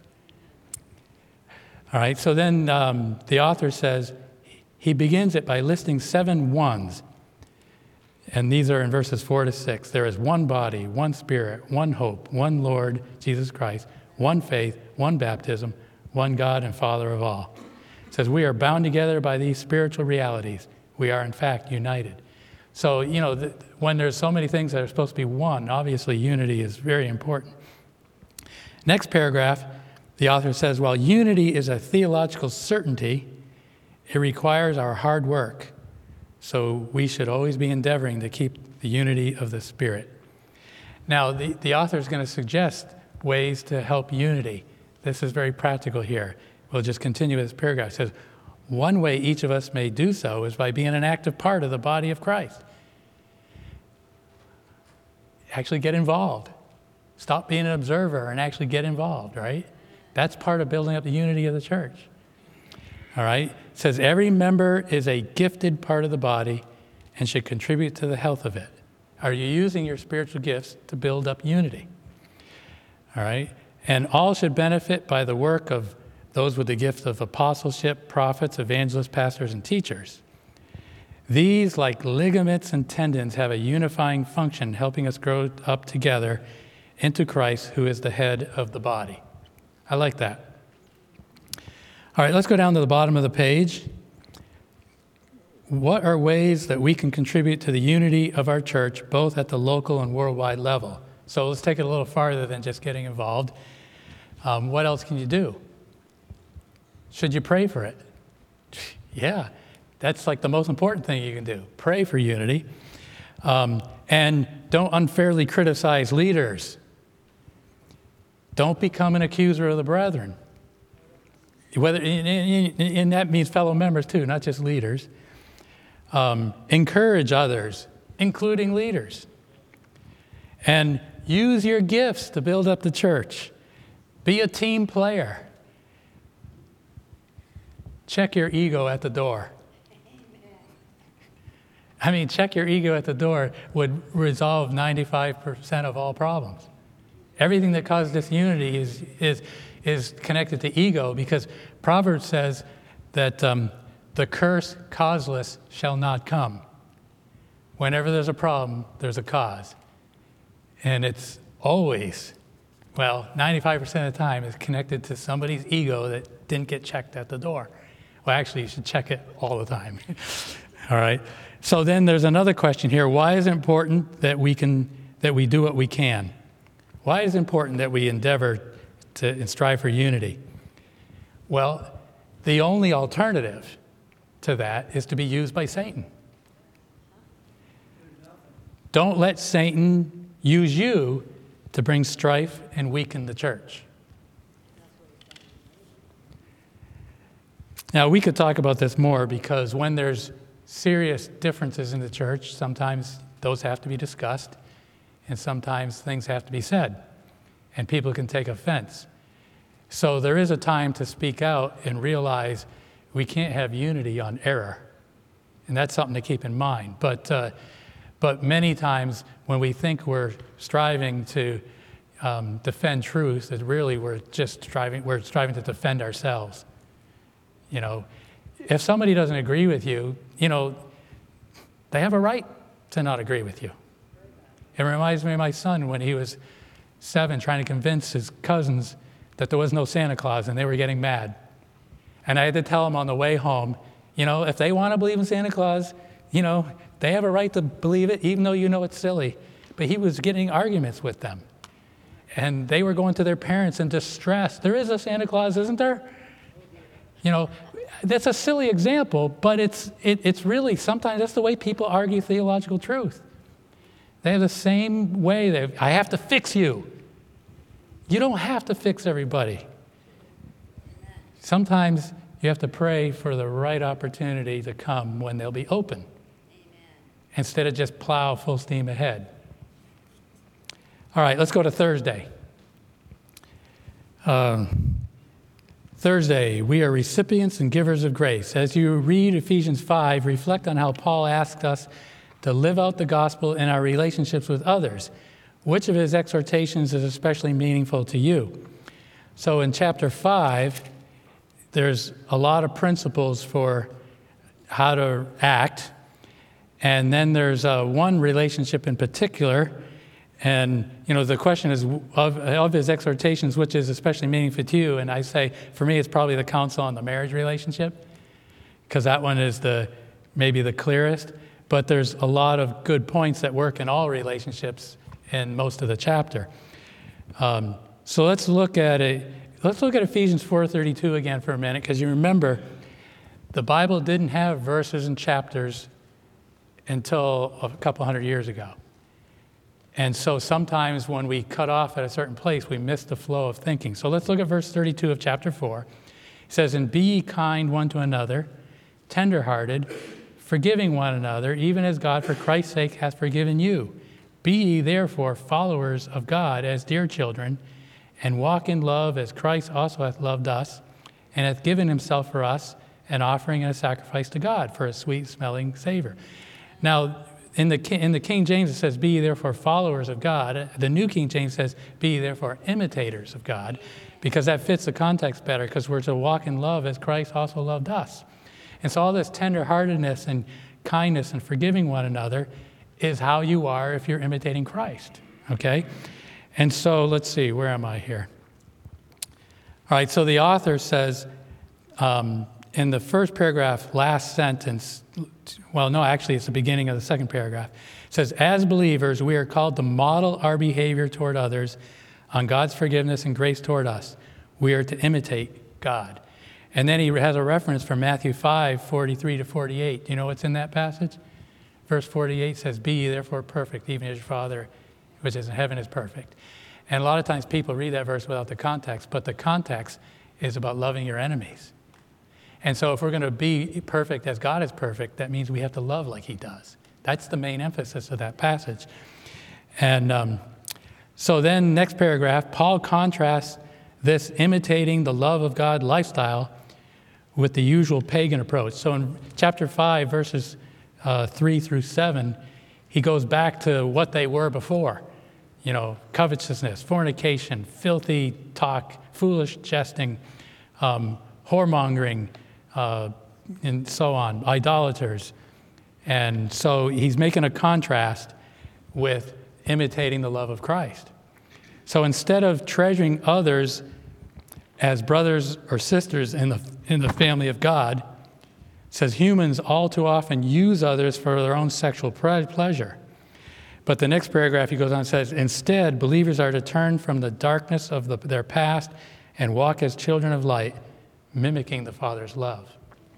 All right, so then um, the author says, he begins it by listing seven ones. And these are in verses four to six. There is one body, one spirit, one hope, one Lord, Jesus Christ, one faith, one baptism, one God and Father of all. It says we are bound together by these spiritual realities. We are, in fact, united. So, you know, th- when there's so many things that are supposed to be one, obviously unity is very important. Next paragraph, the author says, while unity is a theological certainty, it requires our hard work. So we should always be endeavoring to keep the unity of the Spirit. Now, the, the author is going to suggest ways to help unity. This is very practical here. We'll just continue with this paragraph. It says, one way each of us may do so is by being an active part of the body of Christ. Actually get involved. Stop being an observer and actually get involved, right? That's part of building up the unity of the church. All right? It says every member is a gifted part of the body and should contribute to the health of it. Are you using your spiritual gifts to build up unity? All right? And all should benefit by the work of those with the gift of apostleship, prophets, evangelists, pastors, and teachers. These, like ligaments and tendons, have a unifying function, helping us grow up together into Christ, who is the head of the body. I like that. All right, let's go down to the bottom of the page. What are ways that we can contribute to the unity of our church, both at the local and worldwide level? So let's take it a little farther than just getting involved. Um, what else can you do? Should you pray for it? Yeah, that's like the most important thing you can do. Pray for unity. Um, and don't unfairly criticize leaders. Don't become an accuser of the brethren. Whether and, and, and that means fellow members too, not just leaders. Um, encourage others, including leaders. And use your gifts to build up the church. Be a team player. Check your ego at the door. I mean, check your ego at the door would resolve ninety-five percent of all problems. Everything that causes disunity is is is connected to ego, because Proverbs says that um, the curse causeless shall not come. Whenever there's a problem, there's a cause. And it's always, well, ninety-five percent of the time is connected to somebody's ego that didn't get checked at the door. Well, actually, you should check it all the time. All right. So then there's another question here. Why is it important that we can that we do what we can? Why is it important that we endeavor to and strive for unity? Well, the only alternative to that is to be used by Satan. Don't let Satan use you to bring strife and weaken the church. Now, we could talk about this more, because when there's serious differences in the church, sometimes those have to be discussed, and sometimes things have to be said, and people can take offense. So there is a time to speak out and realize we can't have unity on error, and that's something to keep in mind. But uh, but many times when we think we're striving to um, defend truth, that really we're just striving we're striving to defend ourselves. You know, if somebody doesn't agree with you, you know, they have a right to not agree with you. It reminds me of my son when he was seven, trying to convince his cousins that there was no Santa Claus, and they were getting mad. And I had to tell him on the way home, you know, if they want to believe in Santa Claus, you know, they have a right to believe it, even though you know it's silly. But he was getting arguments with them. And they were going to their parents in distress. There is a Santa Claus, isn't there? You know, that's a silly example, but it's it, it's really, sometimes that's the way people argue theological truth. They have the same way. They, I have to fix you. You don't have to fix everybody. Sometimes you have to pray for the right opportunity to come when they'll be open. Amen. Instead of just plow full steam ahead. All right, let's go to Thursday. Um, Thursday, we are recipients and givers of grace. As you read Ephesians five, reflect on how Paul asked us to live out the gospel in our relationships with others. Which of his exhortations is especially meaningful to you? So in chapter five, there's a lot of principles for how to act. And then there's uh, one relationship in particular. And, you know, the question is, of, of his exhortations, which is especially meaningful to you? And I say, for me, it's probably the counsel on the marriage relationship, because that one is the maybe the clearest. But there's a lot of good points that work in all relationships in most of the chapter. Um, so let's look at it. Let's look at Ephesians four thirty-two again for a minute, because you remember the Bible didn't have verses and chapters until a couple hundred years ago. And so sometimes when we cut off at a certain place, we miss the flow of thinking. So let's look at verse thirty-two of chapter four. It says, "And be ye kind one to another, tenderhearted, forgiving one another, even as God for Christ's sake hath forgiven you. Be ye therefore followers of God as dear children, and walk in love as Christ also hath loved us, and hath given himself for us, an offering and a sacrifice to God for a sweet-smelling savor." Now, in the, in the King James, it says, "Be ye therefore followers of God." The New King James says, "Be ye therefore imitators of God," because that fits the context better, because we're to walk in love as Christ also loved us. And so all this tenderheartedness and kindness and forgiving one another is how you are if you're imitating Christ, okay? And so let's see, where am I here? All right, so the author says um, in the first paragraph, last sentence, well, no, actually it's the beginning of the second paragraph. It says, "As believers, we are called to model our behavior toward others on God's forgiveness and grace toward us. We are to imitate God." And then he has a reference from Matthew five, forty-three to forty-eight. Do you know what's in that passage? Verse forty-eight says, "Be ye therefore perfect, even as your Father which is in heaven is perfect." And a lot of times people read that verse without the context, but the context is about loving your enemies. And so if we're going to be perfect as God is perfect, that means we have to love like he does. That's the main emphasis of that passage. And um, so then next paragraph, Paul contrasts this imitating the love of God lifestyle with the usual pagan approach. So in chapter five, verses uh, three through seven, he goes back to what they were before. You know, covetousness, fornication, filthy talk, foolish jesting, um, whoremongering, uh, and so on, idolaters. And so he's making a contrast with imitating the love of Christ. So instead of treasuring others as brothers or sisters in the in the family of God, it says humans all too often use others for their own sexual pleasure. But the next paragraph he goes on and says, "Instead, believers are to turn from the darkness of the, their past and walk as children of light, mimicking the Father's love."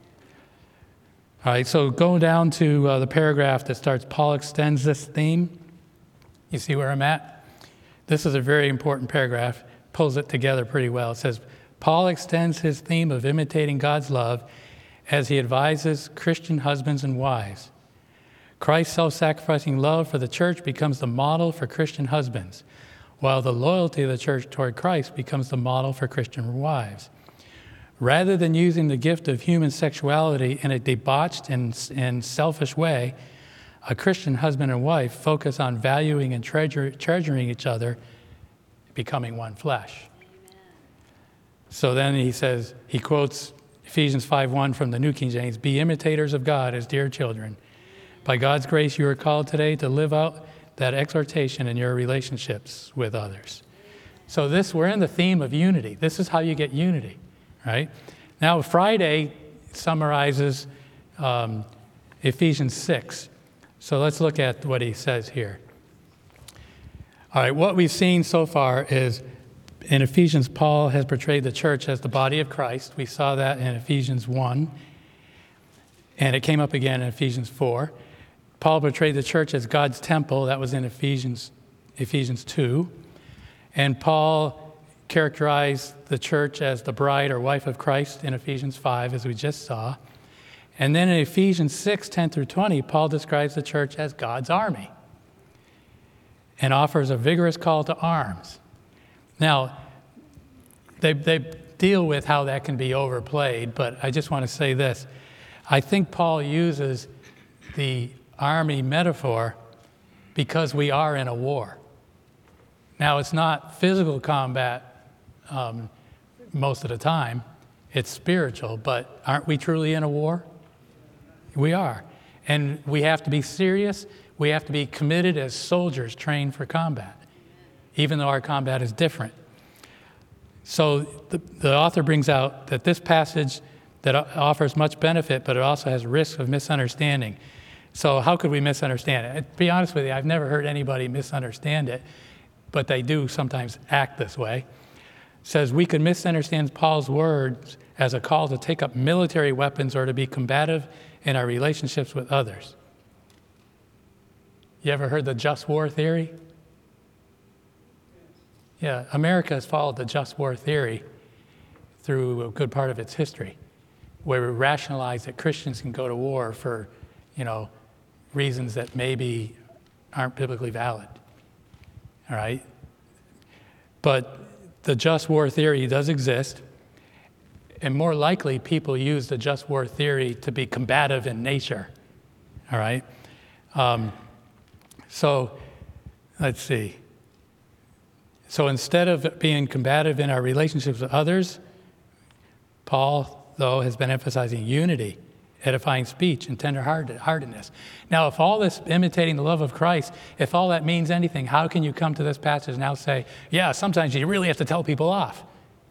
All right, so go down to uh, the paragraph that starts, Paul extends this theme. You see where I'm at? This is a very important paragraph, pulls it together pretty well. It says, Paul extends his theme of imitating God's love as he advises Christian husbands and wives. Christ's self-sacrificing love for the church becomes the model for Christian husbands, while the loyalty of the church toward Christ becomes the model for Christian wives. Rather than using the gift of human sexuality in a debauched and, and selfish way, a Christian husband and wife focus on valuing and treasure, treasuring each other, becoming one flesh. Amen. So then he says, he quotes Ephesians five one from the New King James, "Be imitators of God as dear children. By God's grace, you are called today to live out that exhortation in your relationships with others." So this, we're in the theme of unity. This is how you get unity, right? Now, Friday summarizes um, Ephesians six. So let's look at what he says here. All right, what we've seen so far is in Ephesians, Paul has portrayed the church as the body of Christ. We saw that in Ephesians one, and it came up again in Ephesians four. Paul portrayed the church as God's temple. That was in Ephesians, Ephesians two. And Paul characterized the church as the bride or wife of Christ in Ephesians five, as we just saw. And then in Ephesians six, ten through twenty, Paul describes the church as God's army and offers a vigorous call to arms. Now, they, they deal with how that can be overplayed, but I just want to say this. I think Paul uses the army metaphor because we are in a war. Now, it's not physical combat um, most of the time. It's spiritual, but aren't we truly in a war? We are. And we have to be serious. We have to be committed as soldiers trained for combat, even though our combat is different. So the, the author brings out that this passage that offers much benefit, but it also has risk of misunderstanding. So how could we misunderstand it? To be honest with you, I've never heard anybody misunderstand it, but they do sometimes act this way. It says we could misunderstand Paul's words as a call to take up military weapons or to be combative in our relationships with others. You ever heard the just war theory? Yeah, America has followed the just war theory through a good part of its history, where we rationalize that Christians can go to war for, you know, reasons that maybe aren't biblically valid. All right? But the just war theory does exist, and more likely people use the just war theory to be combative in nature. All right? Um, so, let's see. So instead of being combative in our relationships with others, Paul, though, has been emphasizing unity, edifying speech, and tender-heartedness. Now, if all this imitating the love of Christ, if all that means anything, how can you come to this passage now and say, yeah, sometimes you really have to tell people off?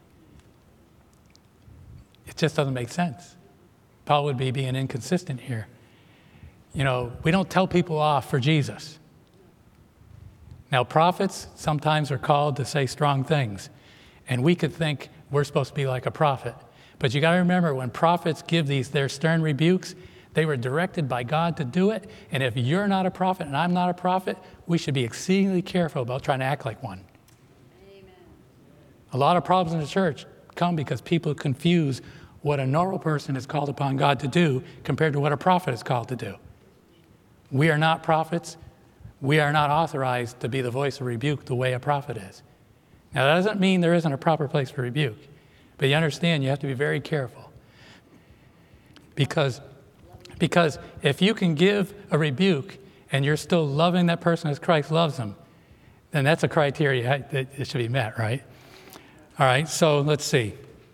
It just doesn't make sense. Paul would be being inconsistent here. You know, we don't tell people off for Jesus. Now, prophets sometimes are called to say strong things, and we could think we're supposed to be like a prophet. But you got to remember, when prophets give these their stern rebukes, they were directed by God to do it. And if you're not a prophet and I'm not a prophet, we should be exceedingly careful about trying to act like one. Amen. A lot of problems in the church come because people confuse what a normal person is called upon God to do compared to what a prophet is called to do. We are not prophets. We are not authorized to be the voice of rebuke the way a prophet is. Now, that doesn't mean there isn't a proper place for rebuke. But you understand, you have to be very careful. Because, because if you can give a rebuke and you're still loving that person as Christ loves them, then that's a criteria that it should be met, right? All right, so let's see.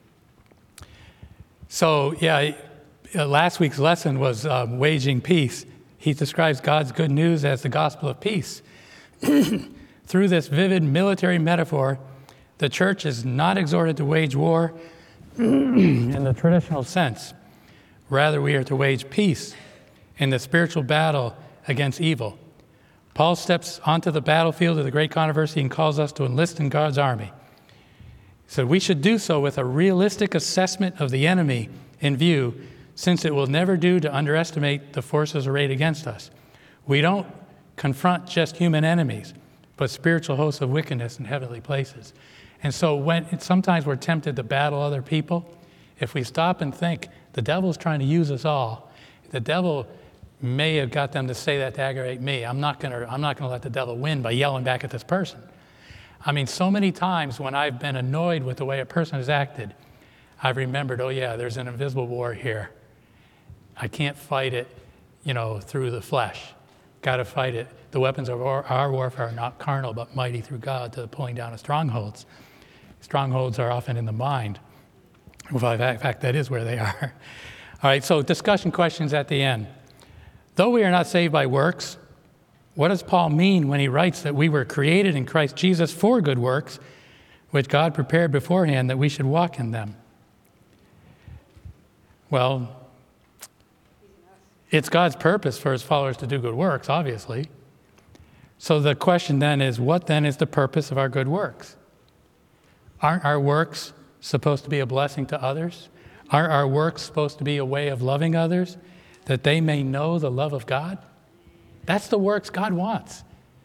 So, yeah, last week's lesson was um, waging peace. He describes God's good news as the gospel of peace. Through this vivid military metaphor, the church is not exhorted to wage war in the traditional sense. Rather, we are to wage peace in the spiritual battle against evil. Paul steps onto the battlefield of the great controversy and calls us to enlist in God's army. So we should do so with a realistic assessment of the enemy in view, since it will never do to underestimate the forces arrayed against us. We don't confront just human enemies, but spiritual hosts of wickedness in heavenly places. And so when sometimes we're tempted to battle other people, if we stop and think, The devil's trying to use us all. The devil may have got them to say that to aggravate me. I'm not gonna, I'm not gonna let the devil win by yelling back at this person. I mean, so many times when I've been annoyed with the way a person has acted, I've remembered, oh yeah, there's an invisible war here. I can't fight it, you know, through the flesh. Got to fight it. The weapons of our, our warfare are not carnal, but mighty through God to the pulling down of strongholds. Strongholds are often in the mind. Well, in fact, that is where they are. All right, so discussion questions at the end. Though we are not saved by works, what does Paul mean when he writes that we were created in Christ Jesus for good works, which God prepared beforehand that we should walk in them? Well, it's God's purpose for his followers to do good works, obviously. So the question then is, what then is the purpose of our good works? Aren't our works supposed to be a blessing to others? Aren't our works supposed to be a way of loving others, that they may know the love of God? That's the works God wants.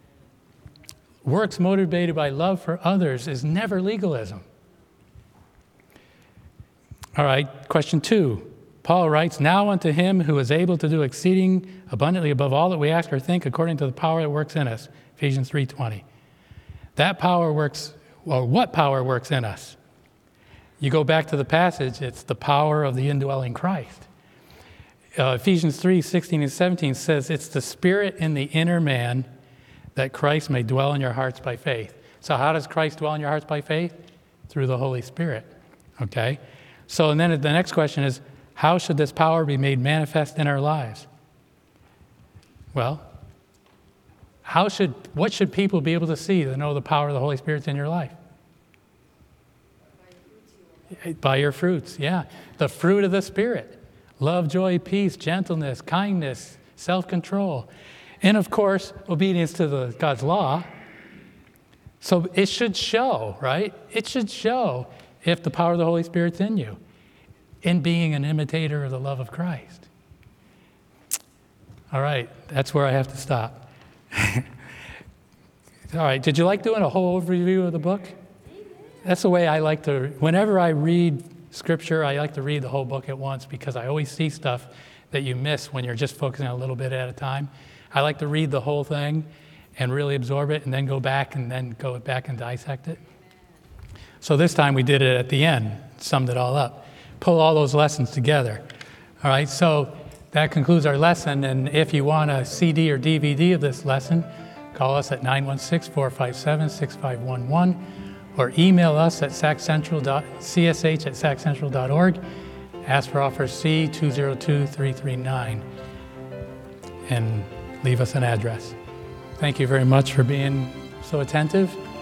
Works motivated by love for others is never legalism. All right, question two. Paul writes, now unto him who is able to do exceeding abundantly above all that we ask or think according to the power that works in us. Ephesians three twenty. That power works, well, what power works in us? You go back to the passage, it's the power of the indwelling Christ. Uh, Ephesians three sixteen and seventeen says it's the spirit in the inner man that Christ may dwell in your hearts by faith. So how does Christ dwell in your hearts by faith? Through the Holy Spirit, okay? So and then the next question is, how should this power be made manifest in our lives? Well, how should, what should people be able to see to know the power of the Holy Spirit's in your life? By your fruits, yeah. The fruit of the Spirit. Love, joy, peace, gentleness, kindness, self-control. And of course, obedience to the, God's law. So it should show, right? It should show if the power of the Holy Spirit's in you, in being an imitator of the love of Christ. All right, that's where I have to stop. All right, did you like doing a whole overview of the book? That's the way I like to, whenever I read Scripture, I like to read the whole book at once because I always see stuff that you miss when you're just focusing on a little bit at a time. I like to read the whole thing and really absorb it and then go back and then go back and dissect it. So this time we did it at the end, summed it all up. Pull all those lessons together. All right, so that concludes our lesson. And if you want a C D or D V D of this lesson, call us at nine one six, four five seven, six five one one or email us at c s h at sac central dot org. Ask for offer C two zero two three three nine and leave us an address. Thank you very much for being so attentive.